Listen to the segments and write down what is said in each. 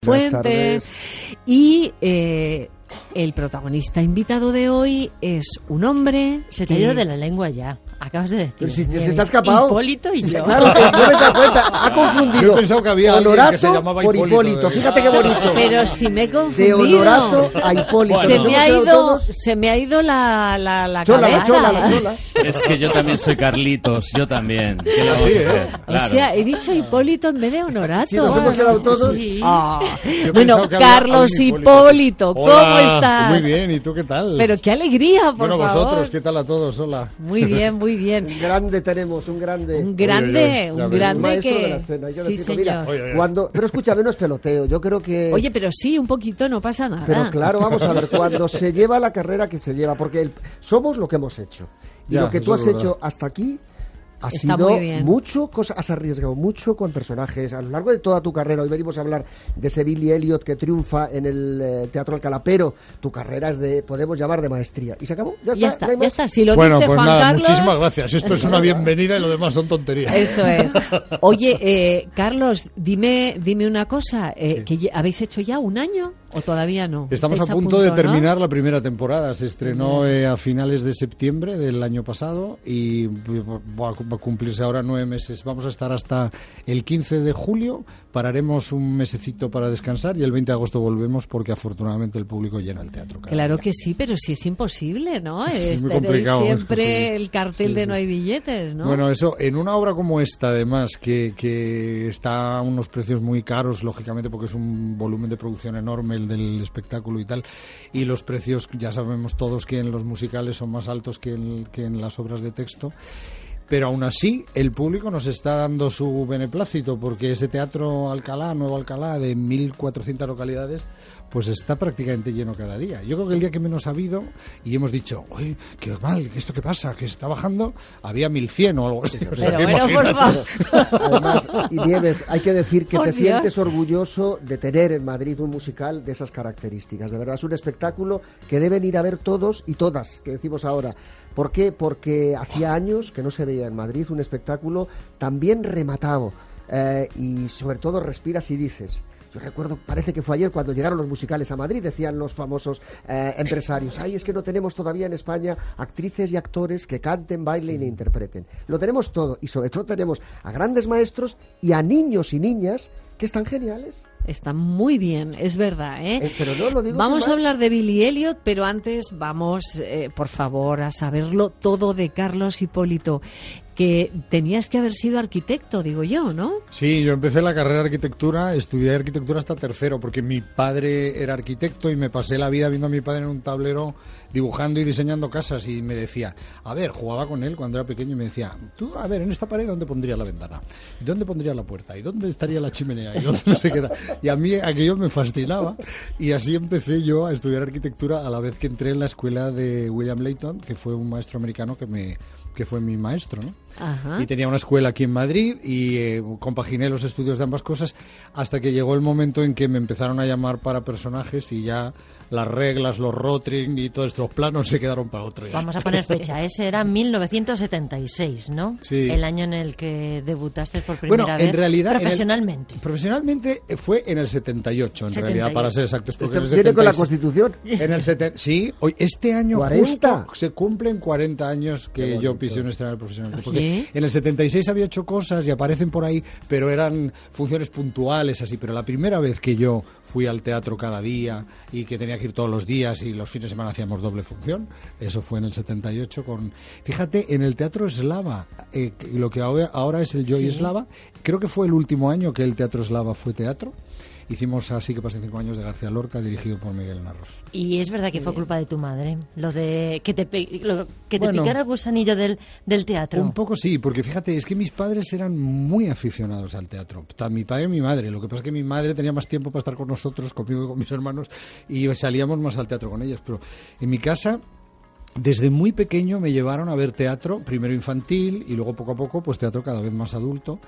Fuente. Y el protagonista invitado de hoy es un hombre... Se te ha ido de la lengua ya. Acabas de decir. Pero si se te ha escapado. Hipólito y yo. Claro, que no me das cuenta. Ha confundido. Yo he pensado que había alguien Honorato que se llamaba por Hipólito. Fíjate qué bonito. Pero si me he De confundido. Honorato a Hipólito. Se me ha ido la chola, cabeza. la chola. Es que yo también soy Carlitos, yo también. ¿Qué le vamos Sí, a hacer? O Claro. sea, he dicho Hipólito en vez de Honorato. Si nos hemos quedado todos. Sí. Ah. Yo Bueno, pensaba que había Carlos algún Hipólito, ¿cómo Hola, estás? Muy bien, ¿y tú qué tal? Pero qué alegría, por bueno, favor. vosotros, ¿qué tal a todos? Hola. Muy bien, muy bien. Un grande tenemos, un grande. Un grande, ya un ves. grande Maestro que... de la escena, hay que Sí, decirlo. señor. Mira, Oye. pero escúchame, no es peloteo. Yo creo que. Oye, pero sí, un poquito, no pasa nada. Pero claro, vamos a ver, cuando se lleva la carrera que se lleva, porque somos lo que hemos hecho. Y Ya, lo que tú eso has es verdad. hecho hasta aquí ha Está sido muy bien. mucho, has arriesgado mucho con personajes a lo largo de toda tu carrera. Hoy venimos a hablar de ese Billy Elliot que triunfa en el Teatro Alcalá, pero tu carrera es de, podemos llamar de maestría. Y se acabó, ya está. no hay Ya más. está. Si lo Bueno, dice pues Juan nada, Carlos... muchísimas gracias. Esto es una bienvenida y lo demás son tonterías. Eso es. Oye, Carlos, dime una cosa. ¿Habéis hecho ya un año o todavía no? Estamos a ¿Estáis punto de ¿no? terminar la primera temporada. Se estrenó a finales de septiembre del año pasado y va a cumplirse ahora 9 meses. Vamos a estar hasta el 15 de julio. Pararemos un mesecito para descansar y el 20 de agosto volvemos porque afortunadamente el público llena el teatro. Claro día. que sí, pero sí es imposible, ¿no? Es muy Tener complicado, siempre es que sí. el cartel Sí, de sí. no hay billetes, ¿no? Bueno, eso, en una obra como esta, además, que está a unos precios muy caros, lógicamente, porque es un volumen de producción enorme el del espectáculo y tal, y los precios, ya sabemos todos que en los musicales son más altos que en las obras de texto. Pero aún así, el público nos está dando su beneplácito, porque ese Teatro Alcalá, Nuevo Alcalá, de 1.400 localidades, pues está prácticamente lleno cada día. Yo creo que el día que menos ha habido, y hemos dicho, oye, qué mal, ¿esto qué pasa? ¿Que está bajando? Había 1.100 o algo así. O sea, Pero que bueno, por imagínate. favor. Además, y Nieves, hay que decir que Por te Dios. sientes orgulloso de tener en Madrid un musical de esas características. De verdad, es un espectáculo que deben ir a ver todos y todas, que decimos ahora. ¿Por qué? Porque hacía años que no se veía en Madrid un espectáculo tan bien rematado y sobre todo respiras y dices. Yo recuerdo, parece que fue ayer cuando llegaron los musicales a Madrid, decían los famosos empresarios, ay, es que no tenemos todavía en España actrices y actores que canten, bailen e interpreten. Lo tenemos todo y sobre todo tenemos a grandes maestros y a niños y niñas que están geniales. Está muy bien, es verdad, ¿eh? Pero no lo digo Vamos sin a más. hablar de Billy Elliot, pero antes vamos, por favor, a saberlo todo de Carlos Hipólito, que tenías que haber sido arquitecto, digo yo, ¿no? Sí, yo empecé la carrera de arquitectura, estudié arquitectura hasta tercero, porque mi padre era arquitecto y me pasé la vida viendo a mi padre en un tablero dibujando y diseñando casas y me decía, a ver, jugaba con él cuando era pequeño y me decía, tú, a ver, en esta pared, ¿dónde pondría la ventana? ¿Y dónde pondría la puerta? ¿Y dónde estaría la chimenea? ¿Y dónde no se queda? Y a mí aquello me fascinaba y así empecé yo a estudiar arquitectura a la vez que entré en la escuela de William Layton, que fue un maestro americano que fue mi maestro, ¿no? Ajá. Y tenía una escuela aquí en Madrid y compaginé los estudios de ambas cosas hasta que llegó el momento en que me empezaron a llamar para personajes y ya las reglas, los rotring y todos estos planos se quedaron para otro día. Vamos a poner fecha. Ese era 1976, ¿no? Sí. El año en el que debutaste por primera Bueno, vez. en realidad... Profesionalmente. Profesionalmente fue en el 78, en 78. realidad, para ser exactos. Porque en el Viene con la 76 Constitución. En el sí, hoy, este año 40. justo se cumplen 40 años que yo pisé un escenario profesional. Porque ¿Sí? en el 76 había hecho cosas y aparecen por ahí, pero eran funciones puntuales así. Pero la primera vez que yo fui al teatro cada día y que tenía que ir todos los días y los fines de semana hacíamos doble función, eso fue en el 78 con... Fíjate, en el Teatro Eslava, lo que ahora es el Joy Eslava, creo que fue el último año que el Teatro Eslava fue teatro. Hicimos Así que pasen 5 años de García Lorca, dirigido por Miguel Narros. Y es verdad que fue culpa de tu madre, lo de que te Bueno, picara el gusanillo del teatro. Un poco sí, porque fíjate, es que mis padres eran muy aficionados al teatro. Mi padre y mi madre. Lo que pasa es que mi madre tenía más tiempo para estar con nosotros, conmigo y con mis hermanos, y salíamos más al teatro con ellas. Pero en mi casa... Desde muy pequeño me llevaron a ver teatro, primero infantil y luego poco a poco pues teatro cada vez más adulto.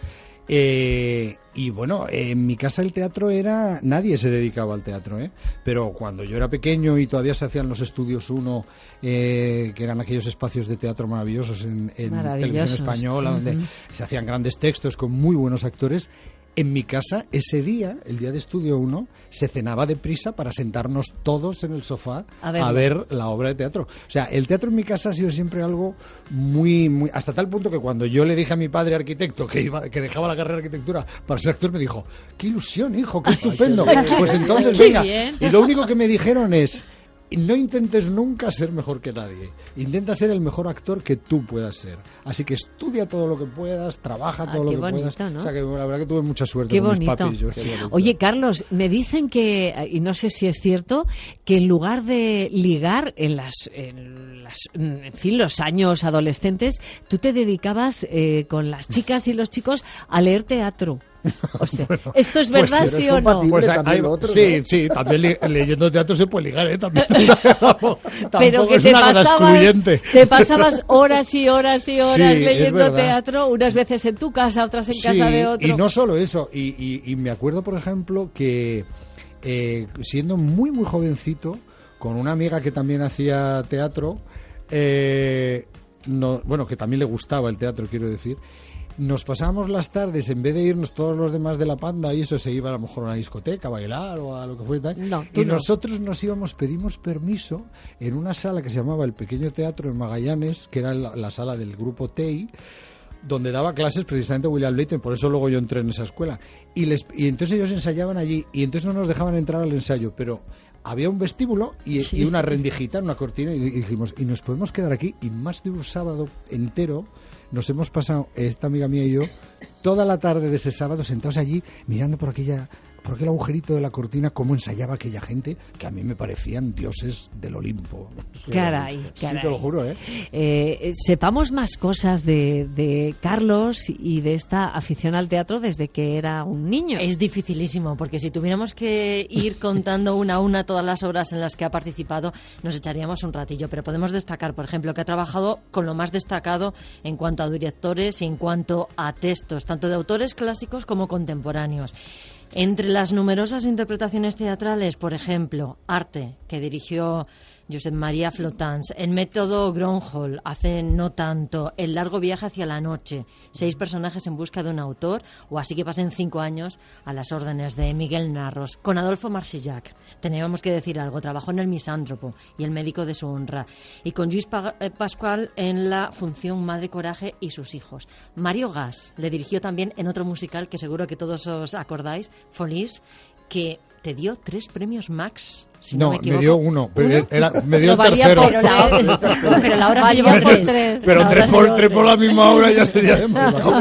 Y bueno, en mi casa el teatro era... Nadie se dedicaba al teatro, pero cuando yo era pequeño y todavía se hacían los Estudios 1, que eran aquellos espacios de teatro maravillosos en televisión española, donde se hacían grandes textos con muy buenos actores, En mi casa, ese día, el día de Estudio 1, se cenaba deprisa para sentarnos todos en el sofá a ver la obra de teatro. O sea, el teatro en mi casa ha sido siempre algo muy... hasta tal punto que cuando yo le dije a mi padre arquitecto que dejaba la carrera de arquitectura para ser actor, me dijo, ¡qué ilusión, hijo! ¡Qué estupendo! Pues entonces, venga. Y lo único que me dijeron es... No intentes nunca ser mejor que nadie. Intenta ser el mejor actor que tú puedas ser. Así que estudia todo lo que puedas, trabaja todo lo que puedas. ¿No? O sea que la verdad que tuve mucha suerte qué con bonito. mis papis. Yo, Oye, Carlos, me dicen que, y no sé si es cierto, que en lugar de ligar en fin, los años adolescentes, tú te dedicabas con las chicas y los chicos a leer teatro. O sea, bueno, ¿esto es verdad, pues, sí o no? Pues sí, ¿no? Sí, también leyendo teatro se puede ligar, ¿eh? También. Pero que te pasabas horas y horas y horas leyendo teatro, unas veces en tu casa, otras en casa de otro. Y no solo eso, y me acuerdo, por ejemplo, que siendo muy, muy jovencito, con una amiga que también hacía teatro, que también le gustaba el teatro, quiero decir, nos pasábamos las tardes, en vez de irnos todos los demás de la panda, y eso se iba a lo mejor a una discoteca, a bailar o a lo que fuera, nosotros nos íbamos, pedimos permiso en una sala que se llamaba el Pequeño Teatro en Magallanes, que era la sala del grupo TEI, donde daba clases precisamente William Leighton, por eso luego yo entré en esa escuela. Y entonces ellos ensayaban allí, y entonces no nos dejaban entrar al ensayo, pero había un vestíbulo y una rendijita, una cortina, y dijimos, y nos podemos quedar aquí, y más de un sábado entero nos hemos pasado, esta amiga mía y yo, toda la tarde de ese sábado sentados allí mirando por aquel agujerito de la cortina, cómo ensayaba aquella gente, que a mí me parecían dioses del Olimpo. Caray. Sí, te lo juro, sepamos más cosas de Carlos y de esta afición al teatro desde que era un niño. Es dificilísimo, porque si tuviéramos que ir contando una a una todas las obras en las que ha participado, nos echaríamos un ratillo, pero podemos destacar, por ejemplo, que ha trabajado con lo más destacado en cuanto a directores y en cuanto a textos, tanto de autores clásicos como contemporáneos. Entre las numerosas interpretaciones teatrales, por ejemplo, Arte, que dirigió Josep María Flotanz, El método Gronholm, hace no tanto, El largo viaje hacia la noche, 6 personajes en busca de un autor, o Así que pasen 5 años, a las órdenes de Miguel Narros, con Adolfo Marsillac. Teníamos que decir algo, trabajó en El misántropo y El médico de su honra, y con Lluís Pascual en la función Madre Coraje y sus hijos. Mario Gas le dirigió también en otro musical que seguro que todos os acordáis, Folies, que te dio 3 premios Max. Si no me equivoco. Me dio uno, pero me dio el tercero. Pero la obra se llevó 3. Pero 3 por la misma obra ya sería demasiado.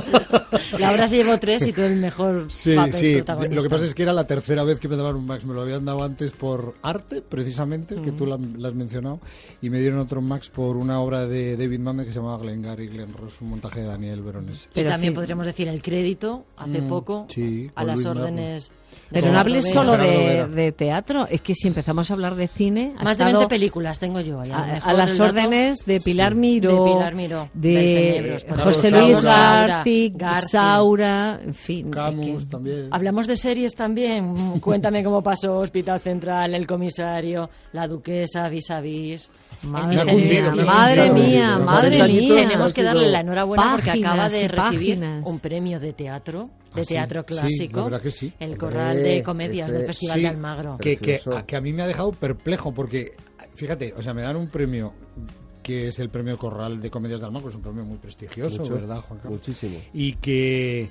La obra se llevó 3 y tú el mejor papel protagonista. Lo que pasa es que era la tercera vez que me daban un Max. Me lo habían dado antes por Arte, precisamente, que tú la has mencionado, y me dieron otro Max por una obra de David Mamet que se llamaba Glengarry Glen Ross, un montaje de Daniel Veronese. Pero también podríamos decir el crédito, hace poco, a las órdenes... Pero no hables solo de teatro, es que si empezamos a hablar de cine... Más de 20 películas tengo yo. A las órdenes de Pilar Miró, de José Saura, Luis García, Saura, en fin. Camus también. Hablamos de series también. Cuéntame cómo pasó Hospital Central, El comisario, La duquesa, Vis a Vis... Madre mía. Tenemos que darle la enhorabuena porque acaba de recibir un premio de teatro, teatro clásico, la verdad que sí. el Corral de Comedias del Festival de Almagro. Que a mí me ha dejado perplejo porque, fíjate, o sea, me dan un premio que es el premio Corral de Comedias de Almagro, es un premio muy prestigioso, ¿verdad, Juan Carlos? Muchísimo. Y que...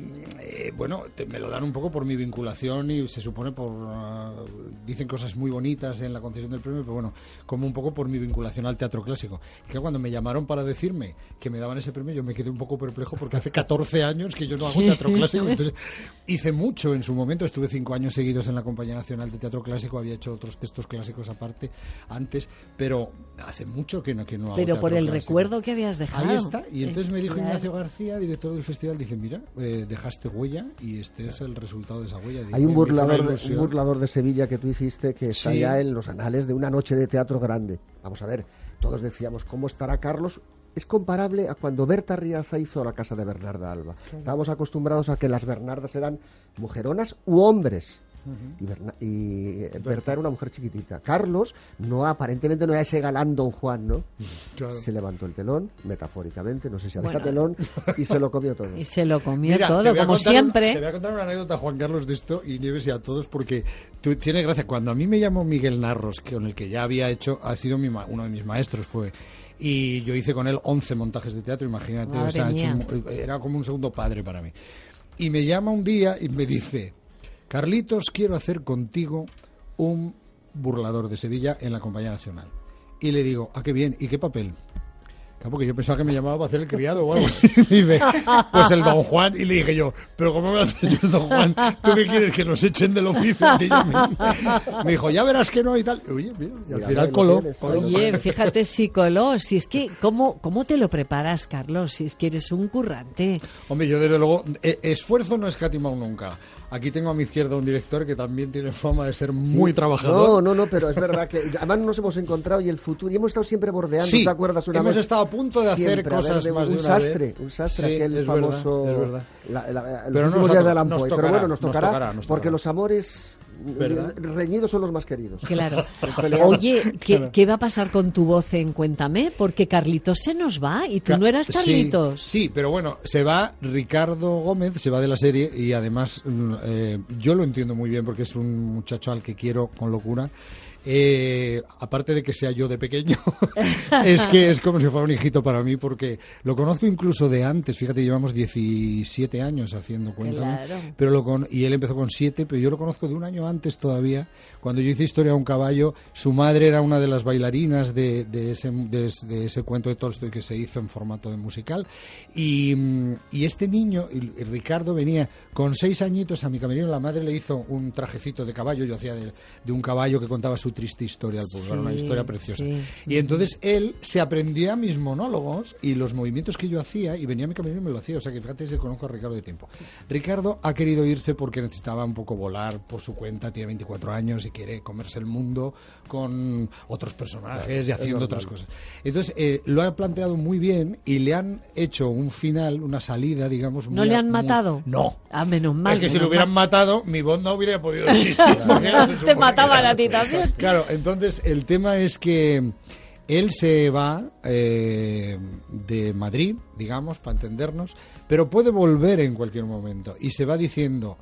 me lo dan un poco por mi vinculación y se supone dicen cosas muy bonitas en la concesión del premio, pero bueno, como un poco por mi vinculación al teatro clásico. Y que cuando me llamaron para decirme que me daban ese premio, yo me quedé un poco perplejo porque hace 14 años que yo no hago teatro clásico, entonces hice mucho en su momento, estuve 5 años seguidos en la Compañía Nacional de Teatro Clásico, había hecho otros textos clásicos aparte antes, pero hace mucho que no hago pero por el clásico. Recuerdo que habías dejado. Ahí está, y entonces me dijo Ignacio García, director del festival, dice, mira, dejaste huella y este es el resultado de esa huella. Hay un burlador de Sevilla que tú hiciste que está ya en los anales de una noche de teatro grande. Vamos a ver, todos decíamos, ¿cómo estará Carlos? Es comparable a cuando Berta Riaza hizo La casa de Bernarda Alba. Estábamos acostumbrados a que las Bernardas eran mujeronas u hombres. y Berta era una mujer chiquitita. Carlos aparentemente no era ese galán Don Juan, ¿no? Claro. Se levantó el telón, metafóricamente, no sé si había telón, y se lo comió todo. Y se lo comió Mira, todo, como siempre. Te voy a contar una anécdota, Juan Carlos, de esto, y Nieves y a todos, porque tiene gracia. Cuando a mí me llamó Miguel Narros, con el que ya había hecho, ha sido uno de mis maestros, y yo hice con él 11 montajes de teatro, imagínate, era como un segundo padre para mí. Y me llama un día y me dice: Carlitos, quiero hacer contigo un burlador de Sevilla en la Compañía Nacional. Y le digo: qué bien, ¿y qué papel? Claro, porque yo pensaba que me llamaba para hacer el criado o algo así. Y dice: pues el Don Juan. Y le dije yo: ¿pero cómo me va a hacer yo el Don Juan? ¿Tú qué quieres, que nos echen del oficio? Me dijo: ya verás que no y tal. Oye, mira, y al final coló. Oye, fíjate si coló. Si es que, ¿cómo te lo preparas, Carlos? Si es que eres un currante. Hombre, yo desde luego, esfuerzo no he escatimado nunca. Aquí tengo a mi izquierda un director que también tiene fama de ser muy trabajador. No, pero es verdad que además nos hemos encontrado y el futuro, y hemos estado siempre bordeando, sí, ¿te acuerdas? Hemos estado a punto de hacer cosas más de una vez. Un sastre, sí, aquel es famoso... Verdad. Los últimos días de Alan Poe. Pero bueno, nos tocará. Porque los amores... ¿verdad? Reñidos son los más queridos. Claro. Oye, ¿qué va a pasar con tu voz en Cuéntame? Porque Carlitos se nos va y tú no eras Carlitos. Sí, pero bueno, se va Ricardo Gómez, se va de la serie y además yo lo entiendo muy bien porque es un muchacho al que quiero con locura. Aparte de que sea yo de pequeño, es que es como si fuera un hijito para mí, porque lo conozco incluso de antes. Fíjate, llevamos 17 años haciendo Cuéntame, claro. Pero y él empezó con 7, pero yo lo conozco de un año antes todavía. Cuando yo hice Historia de un caballo, su madre era una de las bailarinas de ese cuento de Tolstoy que se hizo en formato de musical, y este niño, Ricardo, venía con 6 añitos a mi camerino. La madre le hizo un trajecito de caballo, yo hacía de un caballo que contaba su triste historia al público, una historia preciosa. Sí. Y entonces él se aprendía mis monólogos y los movimientos que yo hacía, y venía a mi camerino y me lo hacía. O sea que fíjate, se conozco a Ricardo de tiempo. Ricardo ha querido irse porque necesitaba un poco volar por su cuenta, tiene 24 años y quiere comerse el mundo con otros personajes y haciendo otras cosas. Entonces lo ha planteado muy bien y le han hecho un final, una salida, digamos. ¿No le han matado? No. Menos mal. Es que si lo hubieran matado, mi voz no hubiera podido existir. Te mataban a ti también. Claro, entonces el tema es que él se va de Madrid, digamos, para entendernos, pero puede volver en cualquier momento y se va diciendo: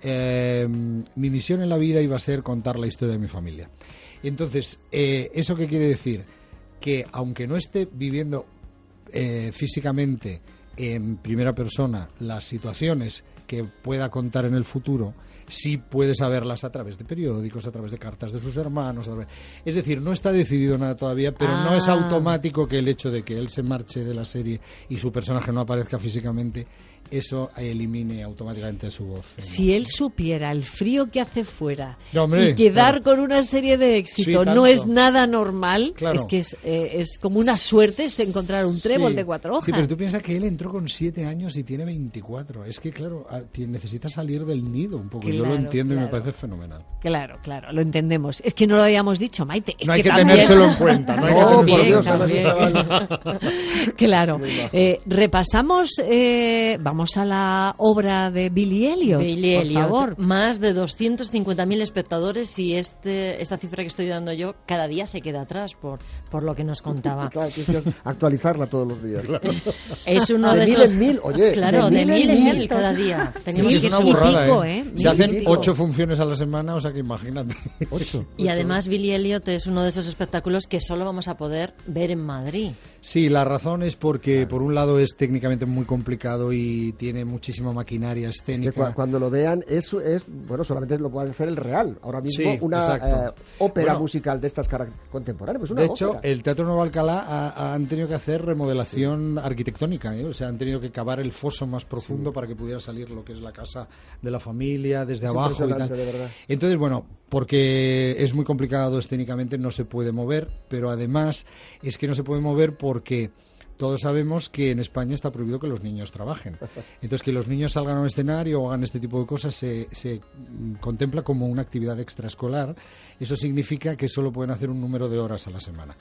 mi misión en la vida iba a ser contar la historia de mi familia. Entonces, ¿eso qué quiere decir? Que aunque no esté viviendo físicamente en primera persona las situaciones que pueda contar en el futuro, sí puede saberlas a través de periódicos, a través de cartas de sus hermanos. Es decir, no está decidido nada todavía, pero no es automático que el hecho de que él se marche de la serie y su personaje no aparezca físicamente, eso elimine automáticamente su voz. Si él supiera el frío que hace fuera hombre, y quedar con una serie de éxito no es nada normal, es que es como una suerte es encontrar un trébol de 4 hojas. Sí, pero tú piensas que él entró con 7 años y tiene 24. Es que, claro, necesita salir del nido un poco. Claro, yo lo entiendo y me parece fenomenal. Claro, lo entendemos. Es que no lo habíamos dicho, Maite. No hay que tenérselo en cuenta. Claro. Repasamos... vamos a la obra de Billy Elliot, por favor. Más de 250.000 espectadores y esta cifra que estoy dando yo cada día se queda atrás por lo que nos contaba. Claro, tienes que actualizarla todos los días. Claro. Es uno de esos... De 1000 en 1000, oye. Claro, de 1000 en 1000 cada día. Tenemos que es una burrada, Se hacen 8 funciones a la semana, o sea que imagínate. 8. Y además Billy Elliot es uno de esos espectáculos que solo vamos a poder ver en Madrid. Sí, la razón es porque por un lado es técnicamente muy complicado y tiene muchísima maquinaria escénica. Es que cuando lo vean bueno, solamente lo puede hacer el Real. Ahora mismo una ópera musical de estas contemporáneas. Pues una de hecho, el Teatro Nuevo Alcalá han tenido que hacer remodelación arquitectónica, o sea, han tenido que cavar el foso más profundo para que pudiera salir lo que es la casa de la familia desde abajo y tal. De verdad. Entonces, bueno, porque es muy complicado escénicamente, no se puede mover, pero además es que no se puede mover porque todos sabemos que en España está prohibido que los niños trabajen. Entonces, que los niños salgan a un escenario o hagan este tipo de cosas se contempla como una actividad extraescolar. Eso significa que solo pueden hacer un número de horas a la semana.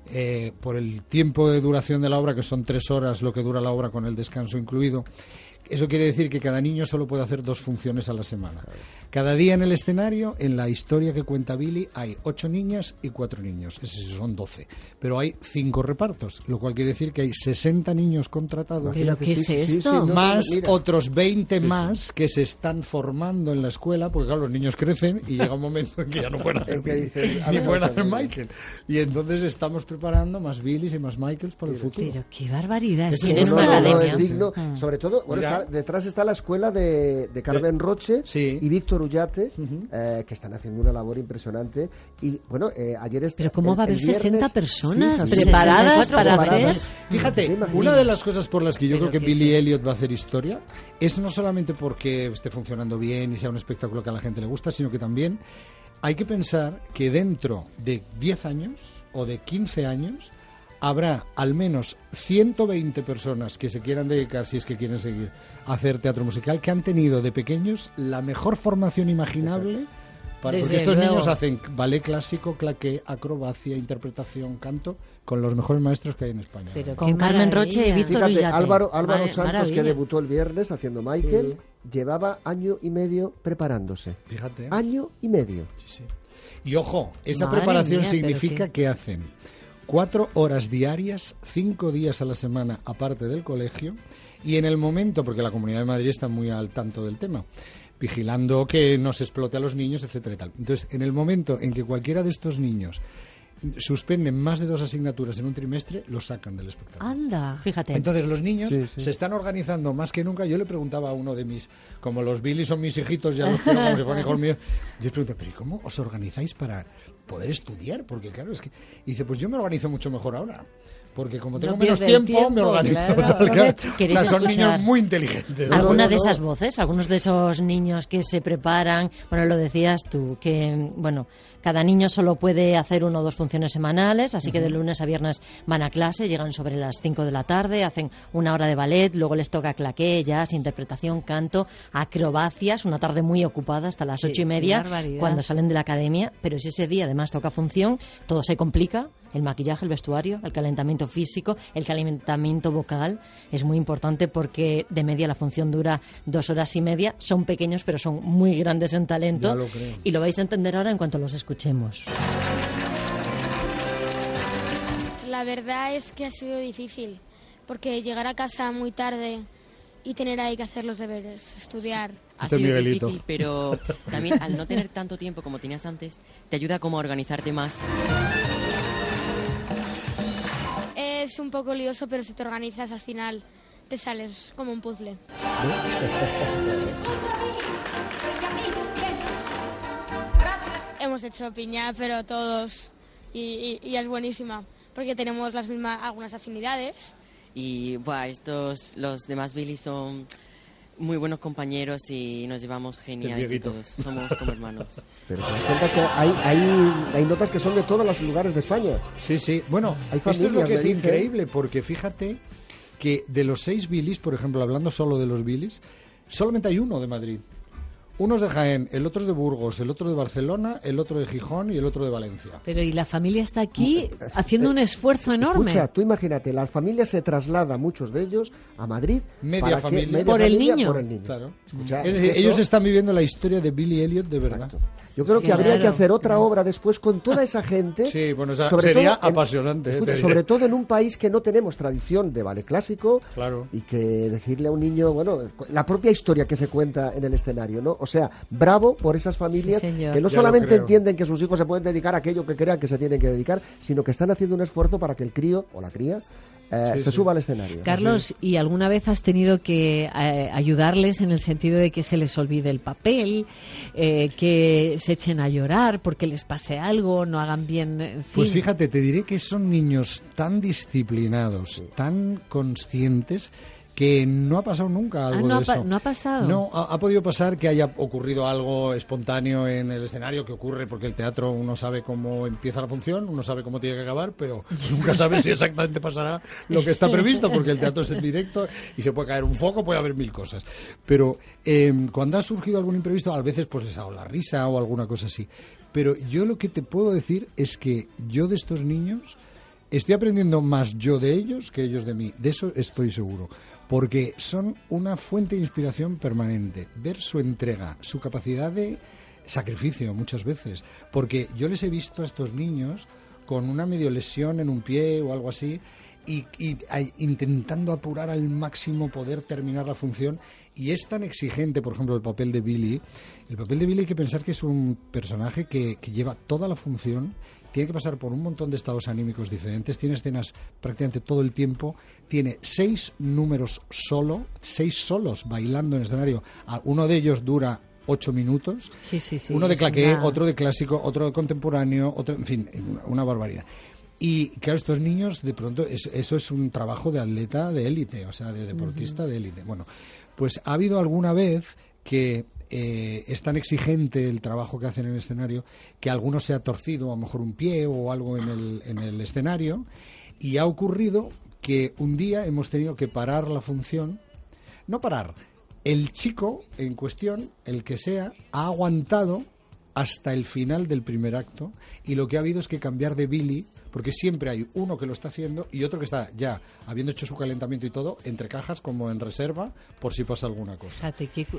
por el tiempo de duración de la obra, que son 3 horas lo que dura la obra con el descanso incluido. Eso quiere decir que cada niño solo puede hacer 2 funciones a la semana. Cada día en el escenario, en la historia que cuenta Billy, hay 8 niñas y 4 niños. Esos son 12. Pero hay 5 repartos, lo cual quiere decir que hay 60 niños contratados. ¿Pero qué es esto? Sí, no, Más mira. otros 20 más que se están formando en la escuela, porque claro, los niños crecen y llega un momento en que ya no pueden hacer En que dices, a ni ver, pueden vamos a hacer ver. Michael. Y entonces estamos preparando más Billys y más Michaels para el futuro. Pero qué barbaridad. Eso Tienen es una una academia. es digno. Sobre todo, bueno, Mira. detrás está la escuela de Carmen Roche Sí. y Víctor Ullate, que están haciendo una labor impresionante. Y bueno, ayer Pero ¿cómo va a haber el viernes- 60 personas fíjate. preparadas 64 para hacer? preparadas. Fíjate, Imagínate. una de las cosas por las que yo Pero creo que que Billy sí. Elliot va a hacer historia es no solamente porque esté funcionando bien y sea un espectáculo que a la gente le gusta, sino que también hay que pensar que dentro de 10 años o de 15 años habrá al menos 120 personas que se quieran dedicar, si es que quieren seguir, a hacer teatro musical, que han tenido de pequeños la mejor formación imaginable. Porque Desde estos luego. niños hacen ballet clásico, claqué, acrobacia, interpretación, canto, con los mejores maestros que hay en España. Pero Con qué Carmen maravilla. Roche y Víctor Fíjate, Ullate. Álvaro Santos, Maravilla. que debutó el viernes haciendo Michael, llevaba 1 año y medio preparándose. Fíjate. Año y medio. Sí, sí. Y ojo, esa Madre preparación mía, pero significa qué- que hacen 4 horas diarias, 5 días a la semana, aparte del colegio, y en el momento, porque la Comunidad de Madrid está muy al tanto del tema, vigilando que no se explote a los niños, etcétera y tal. Entonces, en el momento en que cualquiera de estos niños suspenden más de 2 asignaturas en un trimestre, los sacan del espectáculo. Anda. Fíjate. Entonces los niños Sí, sí. se están organizando más que nunca. Yo le preguntaba a uno de mis, como los Billy son mis hijitos, ya los quiero como si fueran hijos míos. Yo les pregunto, pero ¿y cómo os organizáis para poder estudiar? Porque claro, es que... Y dice, pues yo me organizo mucho mejor ahora. Porque como tengo No menos pierde el tiempo, me tiempo, organizo claro. tal, claro. O ¿Queréis sea, son escuchar niños muy inteligentes. ¿no? ¿Alguna de no. esas voces? ¿Algunos de esos niños que se preparan? Bueno, lo decías tú, que bueno, cada niño solo puede hacer 1 o 2 funciones semanales, así que de lunes a viernes van a clase, llegan sobre las 5 de la tarde, hacen 1 hora de ballet, luego les toca claqué, jazz, interpretación, canto, acrobacias, una tarde muy ocupada hasta las Sí, 8:30 qué barbaridad. cuando salen de la academia, pero si ese día además toca función, todo se complica. El maquillaje, el vestuario, el calentamiento físico, el calentamiento vocal es muy importante porque de media la función dura 2 horas y media. Son pequeños pero son muy grandes en talento Ya lo creo. y lo vais a entender ahora en cuanto los escuchemos. La verdad es que ha sido difícil, porque llegar a casa muy tarde y tener ahí que hacer los deberes, estudiar. Ha Este sido Miguelito. difícil, pero también al no tener tanto tiempo como tenías antes, te ayuda como a organizarte más. Es un poco lioso, pero si te organizas al final te sales como un puzzle. Hemos hecho piña, pero todos, y es buenísima, porque tenemos las mismas, algunas afinidades. Y buah, los demás Billy son muy buenos compañeros y nos llevamos genial entre Dieguito. todos. Somos como hermanos. Pero te das cuenta que hay notas que son de todos los lugares de España. Sí, sí. Bueno, Hay esto es lo familias, que es me dicen. increíble, porque fíjate que de los 6 Billys, por ejemplo, hablando solo de los Billys, solamente hay uno de Madrid. Uno es de Jaén, el otro es de Burgos, el otro de Barcelona, el otro de Gijón y el otro de Valencia. Pero y la familia está aquí haciendo un esfuerzo enorme. Escucha, tú imagínate, la familia se traslada, muchos de ellos, a Madrid. Media para que- familia. media Por el familia niño. por el niño. Claro. Escucha, Es es decir, que ellos eso- están viviendo la historia de Billy Elliot de verdad. Exacto. Yo creo que Sí, habría que claro. hacer otra obra después con toda esa gente. Sí, bueno, sobre sería todo en- apasionante. escucha, te diré. sobre todo en un país que no tenemos tradición de ballet clásico. Claro. Y que decirle a un niño, bueno, la propia historia que se cuenta en el escenario, ¿no? O sea, bravo por esas familias Sí, señor. que no Ya lo solamente creo. entienden que sus hijos se pueden dedicar a aquello que crean que se tienen que dedicar, sino que están haciendo un esfuerzo para que el crío o la cría Sí, se sí. suba al escenario. Carlos, ¿y alguna vez has tenido que ayudarles en el sentido de que se les olvide el papel, que se echen a llorar porque les pase algo, no hagan bien? En fin? Pues fíjate, te diré que son niños tan disciplinados, tan conscientes, que no ha pasado nunca algo no de eso. no ha pasado. No, ha podido pasar que haya ocurrido algo espontáneo en el escenario, que ocurre porque el teatro uno sabe cómo empieza la función, uno sabe cómo tiene que acabar, pero nunca sabe si exactamente pasará lo que está previsto, porque el teatro es en directo y se puede caer un foco, puede haber 1000 cosas. Pero cuando ha surgido algún imprevisto, a veces pues les hago la risa o alguna cosa así. Pero yo lo que te puedo decir es que yo de estos niños estoy aprendiendo más yo de ellos que ellos de mí. De eso estoy seguro. Porque son una fuente de inspiración permanente. Ver su entrega, su capacidad de sacrificio muchas veces. Porque yo les he visto a estos niños con una medio lesión en un pie o algo así y intentando apurar al máximo poder terminar la función. Y es tan exigente, por ejemplo, el papel de Billy. El papel de Billy hay que pensar que es un personaje que lleva toda la función. Tiene que pasar por un montón de estados anímicos diferentes, tiene escenas prácticamente todo el tiempo, tiene 6 números solo, 6 solos bailando en el escenario. Uno de ellos dura 8 minutos, Sí. uno de claqué, otro de clásico, otro de contemporáneo, otro, en fin, una barbaridad. Y claro, estos niños, de pronto, eso es un trabajo de atleta de élite, o sea, de deportista de élite. Bueno, pues ha habido alguna vez que es tan exigente el trabajo que hacen en el escenario que alguno se ha torcido, a lo mejor un pie o algo en el escenario, y ha ocurrido que un día hemos tenido que parar la función. No parar, el chico en cuestión, el que sea, ha aguantado hasta el final del primer acto, y lo que ha habido es que cambiar de Billy, porque siempre hay uno que lo está haciendo y otro que está ya, habiendo hecho su calentamiento y todo, entre cajas como en reserva, por si pasa alguna cosa.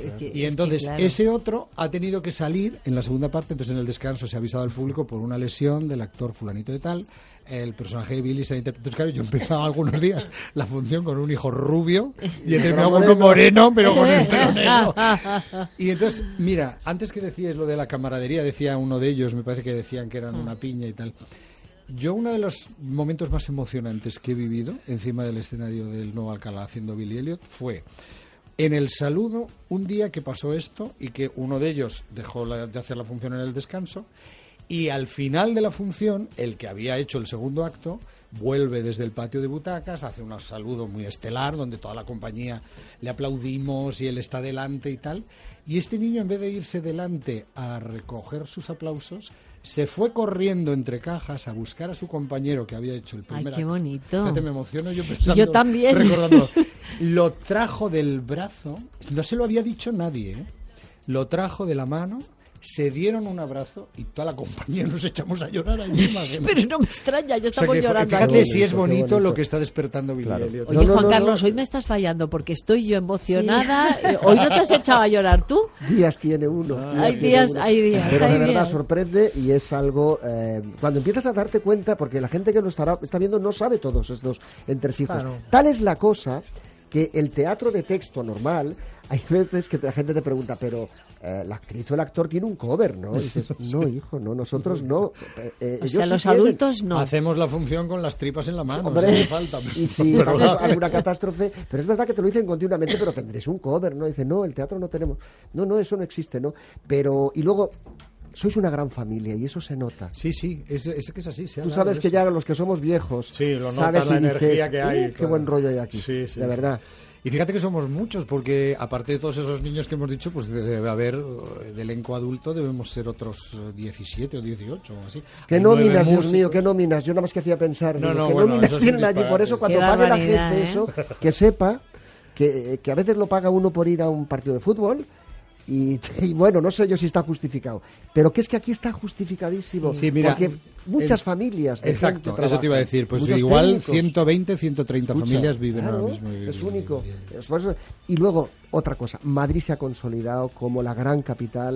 Y entonces ese otro ha tenido que salir en la segunda parte. Entonces en el descanso se ha avisado al público por una lesión del actor fulanito de tal. El personaje de Billy se ha interpretado. Entonces, claro, yo he empezado algunos días la función con un hijo rubio y he terminado con uno moreno, pero con el pelo negro. Y entonces, mira, antes que decías lo de la camaradería, decía uno de ellos, me parece que decían que eran una piña y tal. Yo, uno de los momentos más emocionantes que he vivido encima del escenario del Nuevo Alcalá haciendo Billy Elliot fue en el saludo, un día que pasó esto y que uno de ellos dejó de hacer la función en el descanso, y al final de la función, el que había hecho el segundo acto vuelve desde el patio de butacas, hace un saludo muy estelar donde toda la compañía le aplaudimos y él está delante y tal, y este niño, en vez de irse delante a recoger sus aplausos, se fue corriendo entre cajas a buscar a su compañero que había hecho el primer acto. ¡Ay, qué bonito! Fíjate, me emociono yo pensando. Yo también. Recordándolo. Lo trajo del brazo, no se lo había dicho nadie, ¿eh? Lo trajo de la mano, se dieron un abrazo y toda la compañía nos echamos a llorar allí. Pero no me extraña, ya estamos llorando. Fíjate aquí. si es bonito lo que está despertando Billy Elliot. Oye, Juan Carlos, hoy me estás fallando porque estoy yo emocionada. Sí. Hoy no te has echado a llorar tú. Días tiene uno. Hay días. Pero de verdad sorprende y es algo... cuando empiezas a darte cuenta, porque la gente que lo está viendo no sabe todos estos entresijos. Claro. Tal es la cosa que el teatro de texto normal, hay veces que la gente te pregunta, pero la actriz o el actor tiene un cover, ¿no? Y dices, no, hijo, no, nosotros no. O sea, los adultos no. Hacemos la función con las tripas en la mano, hombre, si falta. Y si pasa alguna catástrofe, pero es verdad que te lo dicen continuamente, pero tendréis un cover, ¿no? Dice, no, el teatro no tenemos. No, eso no existe, ¿no? Pero, y luego... Sois una gran familia y eso se nota. Sí, es que es así. Tú sabes que ya los que somos viejos, sí, lo sabes la y dices, energía que hay. Qué buen rollo hay aquí, sí, de verdad. Y fíjate que somos muchos, porque aparte de todos esos niños que hemos dicho, pues debe haber, de elenco adulto, debemos ser otros 17 o 18 o así. ¿Qué nóminas, Dios mío, qué nóminas? Yo nada más que hacía pensar, ¿qué nóminas tienen allí? Por eso cuando pague la gente eso, que sepa que a veces lo paga uno por ir a un partido de fútbol. Y bueno, no sé yo si está justificado, pero que es que aquí está justificadísimo, sí, mira, porque muchas familias de exacto, gente eso te iba a decir, pues muchos igual técnicos. 120, 130 familias viven claro, ahora mismo. Es único. Y luego, otra cosa, Madrid se ha consolidado como la gran capital,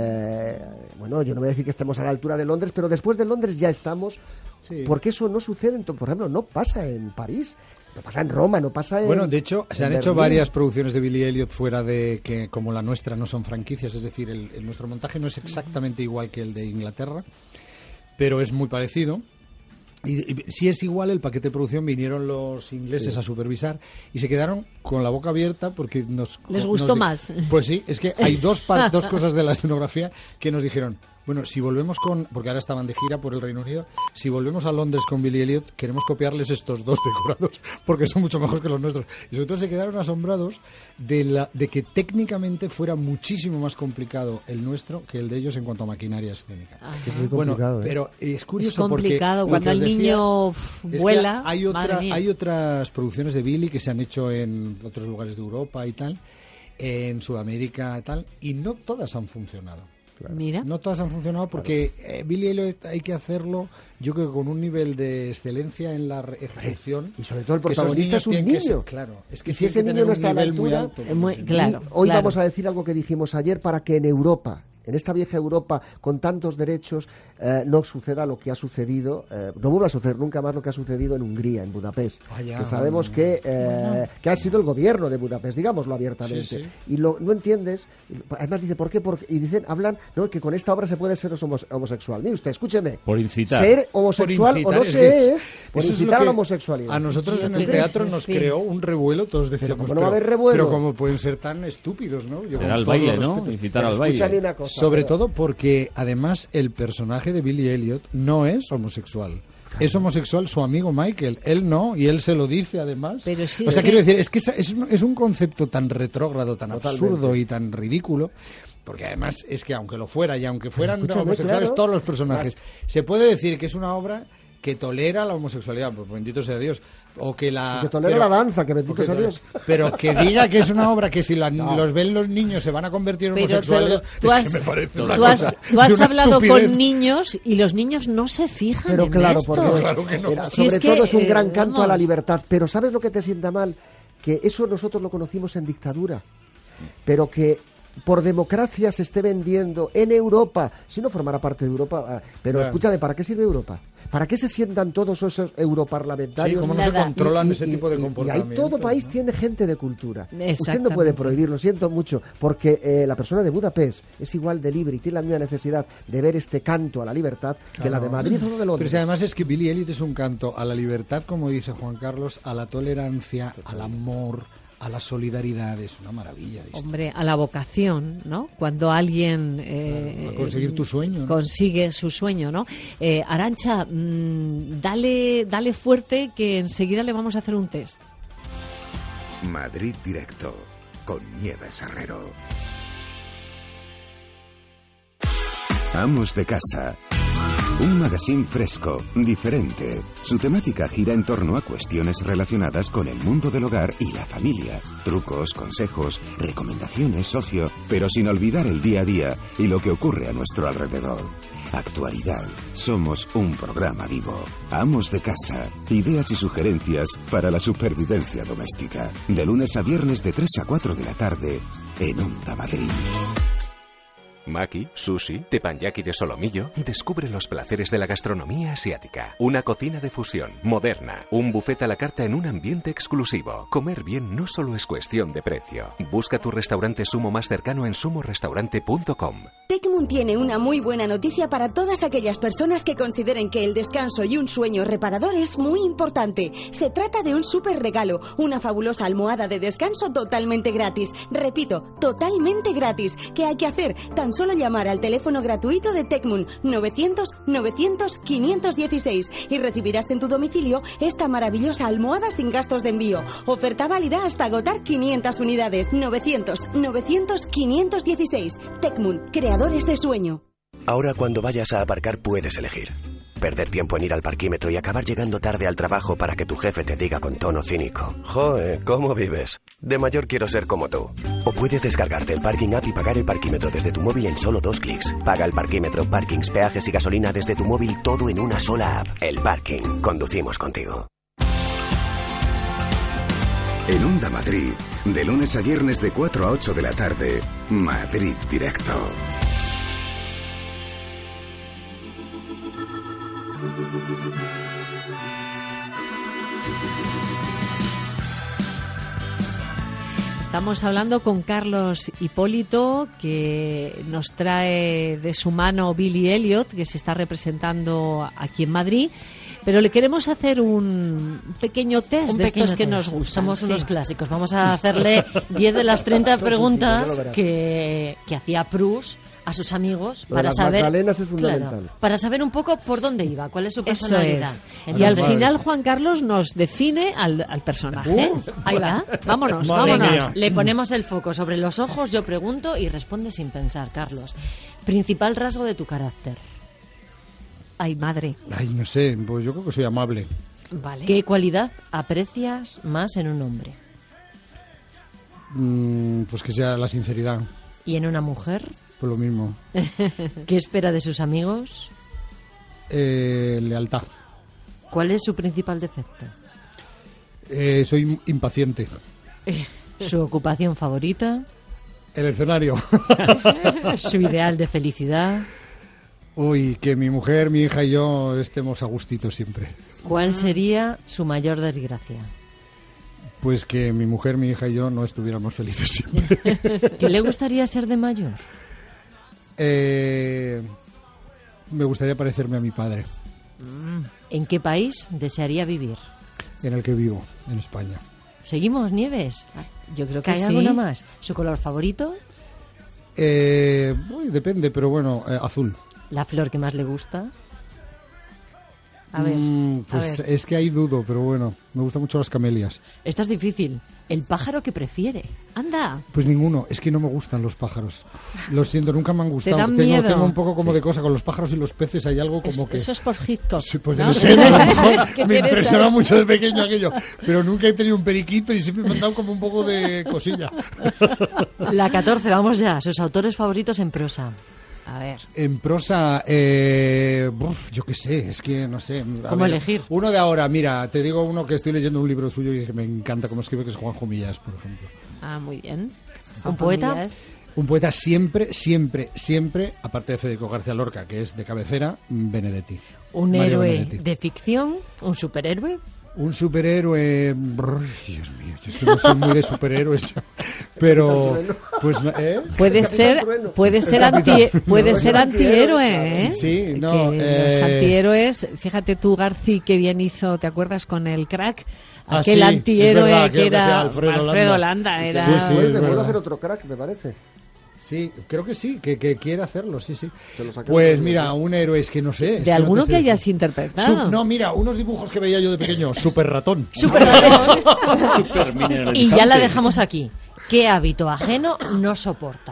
bueno, yo no voy a decir que estemos a la altura de Londres, pero después de Londres ya estamos, porque eso no sucede, por ejemplo, no pasa en París. No pasa en Roma, no pasa en... Bueno, de hecho, se han hecho varias producciones de Billy Elliot fuera de que, como la nuestra, no son franquicias. Es decir, nuestro montaje no es exactamente igual que el de Inglaterra, pero es muy parecido. Y si es igual, el paquete de producción vinieron los ingleses a supervisar y se quedaron con la boca abierta porque les gustó más. Pues sí, es que hay dos cosas de la escenografía que nos dijeron, bueno, si volvemos porque ahora estaban de gira por el Reino Unido, si volvemos a Londres con Billy Elliot, queremos copiarles estos dos decorados porque son mucho mejores que los nuestros. Y sobre todo se quedaron asombrados de que técnicamente fuera muchísimo más complicado el nuestro que el de ellos en cuanto a maquinaria escénica. Es muy complicado, pero es curioso es complicado porque cuando el niño vuela. Hay otras producciones de Billy que se han hecho en otros lugares de Europa y tal, en Sudamérica y tal, y no todas han funcionado. Mira. No todas han funcionado porque Billy Elliot hay que hacerlo, yo creo que con un nivel de excelencia en la ejecución. Y sobre todo el protagonista es un niño. Claro, es que si ese niño no está a la altura, hoy vamos a decir algo que dijimos ayer para que en Europa, en esta vieja Europa con tantos derechos, no suceda lo que ha sucedido, no vuelva a suceder nunca más lo que ha sucedido en Hungría, en Budapest, que sabemos que ha sido el gobierno de Budapest, digámoslo abiertamente, sí. Y no entiendes, además dice, ¿por qué? Y dicen, hablan, no, que con esta obra se puede ser homosexual. Mire usted, escúcheme. Por incitar. Ser homosexual o no se es, por incitar a la homosexualidad. A nosotros en el teatro nos creó un revuelo, todos decíamos, pero no va a haber revuelo. Pero cómo pueden ser tan estúpidos, ¿no? Será el baile, ¿no? Incitar al baile. Escúchame una cosa. Sobre todo porque además el personaje de Billy Elliot no es homosexual. Es homosexual su amigo Michael, él no, y él se lo dice además. Pero sí, o sea, quiero decir, es que es un concepto tan retrógrado, tan absurdo y tan ridículo, porque además es que aunque lo fuera y aunque fueran homosexuales todos los personajes, se puede decir que es una obra que tolera la homosexualidad, pues bendito sea Dios, o que tolera la danza, que bendito sea Dios. Pero que diga que es una obra que si los ven los niños se van a convertir en homosexuales, tú has, es que me parece una cosa tú has hablado estupidez. Con niños y los niños no se fijan pero en claro, esto. Porque claro que no. Sobre todo es un gran canto a la libertad, pero ¿sabes lo que te sienta mal? Que eso nosotros lo conocimos en dictadura, pero que por democracia se esté vendiendo en Europa, si no formara parte de Europa, pero escúchame, ¿para qué sirve Europa? ¿Para qué se sientan todos esos europarlamentarios? Sí, ¿cómo no se controlan ese tipo de comportamientos? Y ahí todo país tiene gente de cultura. Usted no puede Exactamente. prohibir, lo siento mucho, porque la persona de Budapest es igual de libre y tiene la misma necesidad de ver este canto a la libertad que la de Madrid o de Londres. Pero si además es que Billy Elliot es un canto a la libertad, como dice Juan Carlos, a la tolerancia, al amor, a la solidaridad, es una maravilla. Hombre, a la vocación, ¿no? Cuando alguien a conseguir tu sueño, ¿no? Consigue su sueño, ¿no? Arantxa, dale fuerte que enseguida le vamos a hacer un test. Madrid Directo con Nieves Herrero. Amos de casa. Un magazine fresco, diferente. Su temática gira en torno a cuestiones relacionadas con el mundo del hogar y la familia. Trucos, consejos, recomendaciones, ocio, pero sin olvidar el día a día y lo que ocurre a nuestro alrededor. Actualidad. Somos un programa vivo. Amos de casa. Ideas y sugerencias para la supervivencia doméstica. De lunes a viernes de 3 a 4 de la tarde en Onda Madrid. Maki, sushi, teppanyaki de solomillo. Descubre los placeres de la gastronomía asiática. Una cocina de fusión, moderna. Un buffet a la carta en un ambiente exclusivo. Comer bien no solo es cuestión de precio. Busca tu restaurante Sumo más cercano en sumorestaurante.com. Tecmun tiene una muy buena noticia para todas aquellas personas que consideren que el descanso y un sueño reparador es muy importante. Se trata de un súper regalo, una fabulosa almohada de descanso totalmente gratis. Repito, totalmente gratis. ¿Qué hay que hacer? Tan solo llamar al teléfono gratuito de Tecmun 900-900-516 y recibirás en tu domicilio esta maravillosa almohada sin gastos de envío. Oferta válida hasta agotar 500 unidades. 900-900-516. Tecmun, creadores de sueño. Ahora cuando vayas a aparcar puedes elegir. Perder tiempo en ir al parquímetro y acabar llegando tarde al trabajo para que tu jefe te diga con tono cínico: «Joe, ¿cómo vives? De mayor quiero ser como tú». O puedes descargarte el Parking App y pagar el parquímetro desde tu móvil en solo 2 clics. Paga el parquímetro, parkings, peajes y gasolina desde tu móvil, todo en una sola app. El Parking. Conducimos contigo. En Onda Madrid, de lunes a viernes de 4 a 8 de la tarde, Madrid Directo. Estamos hablando con Carlos Hipólito, que nos trae de su mano Billy Elliot, que se está representando aquí en Madrid. Pero le queremos hacer un pequeño test de estos que nos gustan. Somos unos clásicos. Vamos a hacerle 10 de las 30 preguntas que hacía Proust a sus amigos para saber, Magdalenas es fundamental. claro, para saber un poco por dónde iba, cuál es su personalidad. Eso es. Entonces, Y al final Juan Carlos nos define al personaje. Ahí va. Vámonos, vámonos. Le ponemos el foco sobre los ojos, yo pregunto y responde sin pensar, Carlos. Principal rasgo de tu carácter. Ay, madre. Ay, no sé, pues yo creo que soy amable. Vale. ¿Qué cualidad aprecias más en un hombre? Pues que sea la sinceridad. ¿Y en una mujer? Pues lo mismo. ¿Qué espera de sus amigos? Lealtad. ¿Cuál es su principal defecto? Soy impaciente. ¿Su ocupación favorita? El escenario. ¿Su ideal de felicidad? Uy, que mi mujer, mi hija y yo estemos a gustito siempre. ¿Cuál sería su mayor desgracia? Pues que mi mujer, mi hija y yo no estuviéramos felices siempre. ¿Qué le gustaría ser de mayor? Me gustaría parecerme a mi padre. ¿En qué país desearía vivir? En el que vivo, en España. ¿Seguimos, Nieves? Yo creo que ¿Hay sí. alguna más? ¿Su color favorito? Depende, pero bueno, azul. ¿La flor que más le gusta? A ver, pues a ver. es que ahí dudo, pero bueno, me gustan mucho las camelias. Esta es difícil. ¿El pájaro que prefiere? Anda. Pues ninguno, es que no me gustan los pájaros. Lo siento, nunca me han gustado. ¿Te dan miedo? Tengo un poco como de cosa con los pájaros y los peces, hay algo como que... Eso es por Hitchcock. Sí, pues ¿no? debe ser, a lo mejor ¿Qué me tienes impresiona ahí? mucho de pequeño aquello, pero nunca he tenido un periquito y siempre me han dado como un poco de cosilla. La 14, vamos ya. ¿Sus autores favoritos en prosa? A ver. En prosa, yo qué sé, es que no sé. ¿Cómo elegir? Uno de ahora, mira, te digo uno que estoy leyendo un libro suyo y que me encanta cómo escribe, que es Juanjo Millás, por ejemplo. Ah, muy bien. ¿Un poeta? Millás. Un poeta siempre, aparte de Federico García Lorca, que es de cabecera, Benedetti. ¿Un Mario héroe Benedetti. de ficción? ¿Un superhéroe? Un superhéroe... Dios mío, yo es que no soy muy de superhéroes. Pero... pues Puede ser antihéroe, ¿eh? Sí, no... Que los antihéroes... Fíjate tú, Garci, qué bien hizo, ¿te acuerdas con el Crack? Aquel sí, antihéroe es verdad, que era Alfredo Landa. Era... Sí, sí, es ¿Puedo verdad. hacer otro Crack, me parece? Sí, creo que sí, que quiere hacerlo, sí. Se lo saqué Pues de- mira, un héroe es que no sé. es ¿De no alguno te sé que hayas decir. interpretado? No, mira, unos dibujos que veía yo de pequeño, Super Ratón. Y ya la dejamos aquí. ¿Qué hábito ajeno no soporta?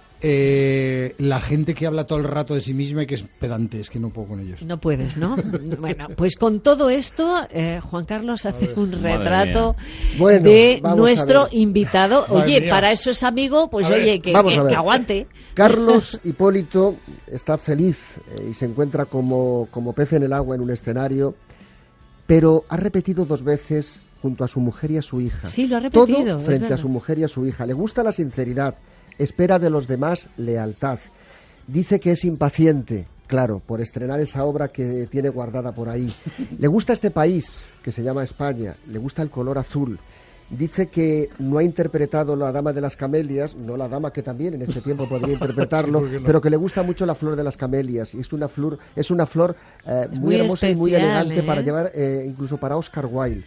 La gente que habla todo el rato de sí misma y que es pedante, es que no puedo con ellos. No puedes, ¿no? Bueno, pues con todo esto, Juan Carlos hace un retrato Bueno, de vamos nuestro a ver. invitado. Madre Oye, mía. para eso es amigo, pues A ver, oye, que vamos a ver. aguante. Carlos Hipólito está feliz y se encuentra como pez en el agua en un escenario, pero ha repetido 2 veces junto a su mujer y a su hija. Sí, lo ha repetido, Todo es frente a verdad. su mujer y a su hija. Le gusta la sinceridad, espera de los demás lealtad. Dice que es impaciente, claro, por estrenar esa obra que tiene guardada por ahí. Le gusta este país, que se llama España, le gusta el color azul. Dice que no ha interpretado La Dama de las Camelias, no la dama que también en este tiempo podría interpretarlo, ¿por qué no? pero que le gusta mucho la flor de las camelias. Y es una flor muy muy hermosa y muy especial, elegante para ¿eh? llevar, incluso para Oscar Wilde.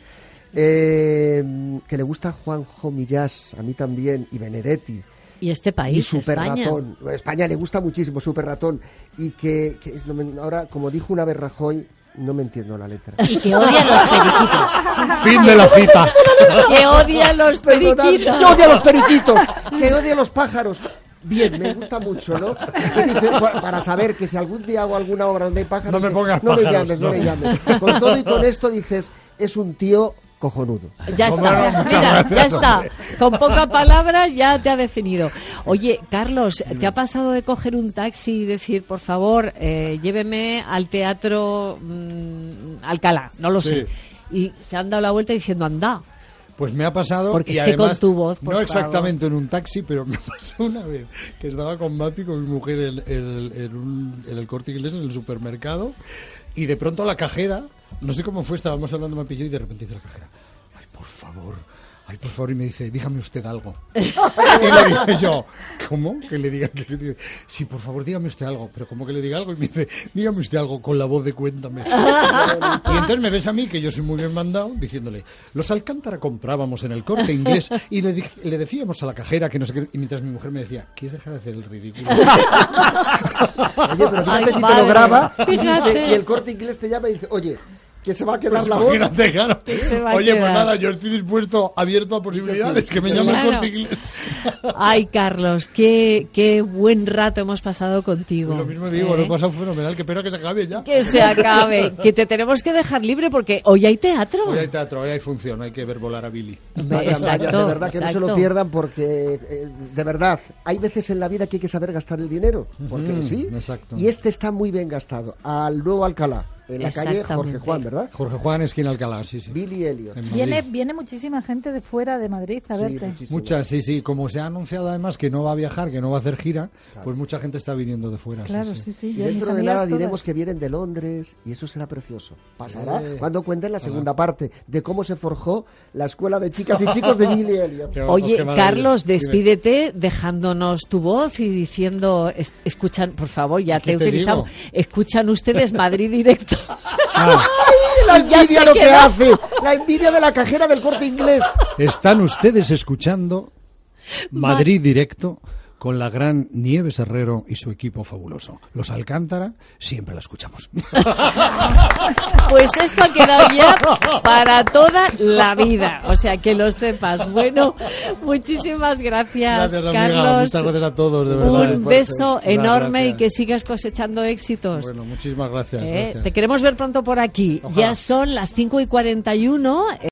Que le gusta Juanjo Millás, a mí también, y Benedetti. Y este país, Y Super España. Ratón. España le gusta muchísimo Super Ratón. Y que ahora, como dijo una vez Rajoy, no me entiendo la letra. Y que odia los periquitos. Fin de la cita. Que odia los Perdonad, periquitos. que odia los periquitos, que odia los pájaros. Bien, me gusta mucho, ¿no? Es que dice, para saber que si algún día hago alguna obra donde hay pájaros, No me dice, pongas no le pájaros, llames, no no. le llames. Con todo y con esto dices, es un tío cojonudo. Ya Hombre, está, no, muchas mira, gracias, ya está. hombre. Con pocas palabras ya te ha definido. Oye, Carlos, ¿te ha pasado de coger un taxi y decir, por favor, lléveme al teatro Alcalá? No lo sé. Y se han dado la vuelta diciendo, anda. Pues me ha pasado. Porque y es que además, con tu voz, por no favor. exactamente en un taxi, pero me pasó una vez que estaba con Mapi, con mi mujer, en el Corte Inglés, en el supermercado, y de pronto la cajera, no sé cómo fue, estábamos hablando Mapi y yo, y de repente dice la cajera, ay, por favor, y me dice, dígame usted algo. Y le dije yo, ¿cómo? Que le diga que sí, por favor, dígame usted algo. Pero ¿cómo que le diga algo? Y me dice, dígame usted algo con la voz de Cuéntame. Y entonces me ves a mí, que yo soy muy bien mandado, diciéndole, los Alcántara comprábamos en el Corte Inglés y le decíamos a la cajera que no sé qué, y mientras mi mujer me decía, ¿quieres dejar de hacer el ridículo? Oye, pero fíjate Ay, si te padre, lo graba y, fíjate. y el Corte Inglés te llama y dice, oye, que se va a quedar Pues la voz. imagínate, claro. Que se va a Oye, pues quedar. nada, yo estoy dispuesto, abierto a posibilidades, que me llame el Corte Inglés. Ay, Carlos, qué buen rato hemos pasado contigo. Pues lo mismo digo, lo he pasado fenomenal, que espero que se acabe ya. Que se acabe, que te tenemos que dejar libre porque hoy hay teatro. Hoy hay teatro, hoy hay función, hay que ver volar a Billy. Exacto, de verdad que no se lo exacto. pierdan porque, de verdad, hay veces en la vida que hay que saber gastar el dinero, porque sí, exacto. y este está muy bien gastado, al nuevo Alcalá, en la calle Jorge Exactamente. Juan, ¿verdad? Jorge Juan, esquina Alcalá, sí, sí. Billy Elliot. En Madrid. Viene muchísima gente de fuera de Madrid a verte. muchísimo. Muchas, sí. Como se ha anunciado además que no va a viajar, que no va a hacer gira, pues mucha gente está viniendo de fuera. Claro, sí. sí. Y Yo, mis dentro de amigas nada diremos todas. que vienen de Londres y eso será precioso. Pasará Eh. cuando cuenten la segunda parte de cómo se forjó la escuela de chicas y chicos de Billy Elliot. Oye, qué maravilla. Carlos, Dime. despídete dejándonos tu voz y diciendo, escuchan, por favor, ya ¿Qué te te utilizamos, digo? escuchan ustedes Madrid Directo. La Y ya envidia se lo que queda. hace, la envidia de la cajera del Corte Inglés. Están ustedes escuchando Madrid Directo con la gran Nieves Herrero y su equipo fabuloso. Los Alcántara siempre la escuchamos. Pues esto ha quedado ya para toda la vida, o sea, que lo sepas. Bueno, muchísimas gracias, Gracias, amiga. Carlos. Muchas gracias a todos, de verdad. Un beso enorme Gracias. y que sigas cosechando éxitos. Bueno, muchísimas gracias. gracias. Te queremos ver pronto por aquí. Ojalá. Ya son las 5:41.